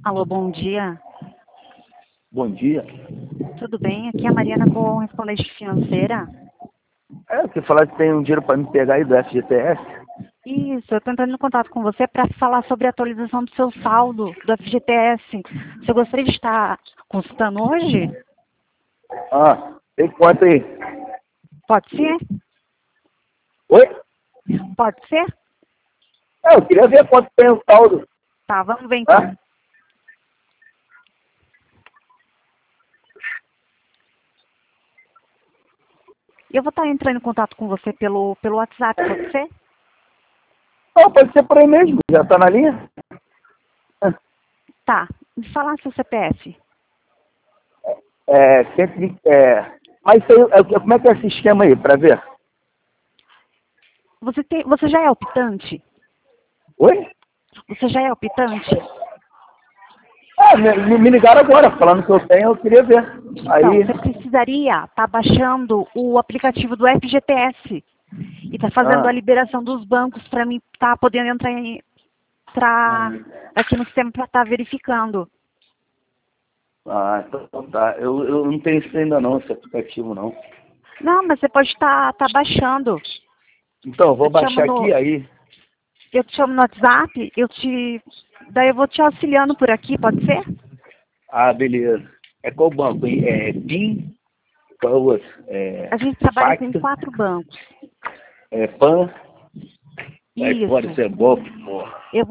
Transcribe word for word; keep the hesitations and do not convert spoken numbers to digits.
Alô, bom dia. Bom dia. Tudo bem? Aqui é a Mariana, correspondente financeira. É, você falar que tem um dinheiro para me pegar aí do F G T S? Isso, eu estou entrando em contato com você para falar sobre a atualização do seu saldo do F G T S. Você gostaria de estar consultando hoje? Ah, tem quanto aí? Pode ser? Oi? Pode ser? É, eu queria ver quanto tem o saldo. Tá, vamos ver então. Tá? Eu vou estar entrando em contato com você pelo, pelo WhatsApp, pode ser? Não, pode ser por aí mesmo. Já tá na linha? Tá, me falar seu C P F. É, cento e vinte, é... Mas isso aí, é, como é que é esse esquema aí, para ver? Você, tem, você já é optante? Oi? Você já é optante? Ah, me, me ligaram agora, falando que eu tenho, eu queria ver. Então, Aí... você precisaria estar baixando o aplicativo do F G T S e tá fazendo a Ah, liberação dos bancos para mim estar tá podendo entrar em, pra, aqui no sistema para estar verificando. ah, então tá. Eu, eu não tenho isso ainda não, esse aplicativo não. Não, mas você pode estar tá, tá baixando. Então, eu vou Eu te chamo baixar no, aqui, aí... eu te chamo no WhatsApp, eu te, daí eu vou te auxiliando por aqui, pode ser? Ah, beleza. É qual banco, hein? É PIN, qual é o outro? É A gente trabalha com Facto, quatro bancos. é PAN, vai fora, Isso. isso é golpe, porra. Eu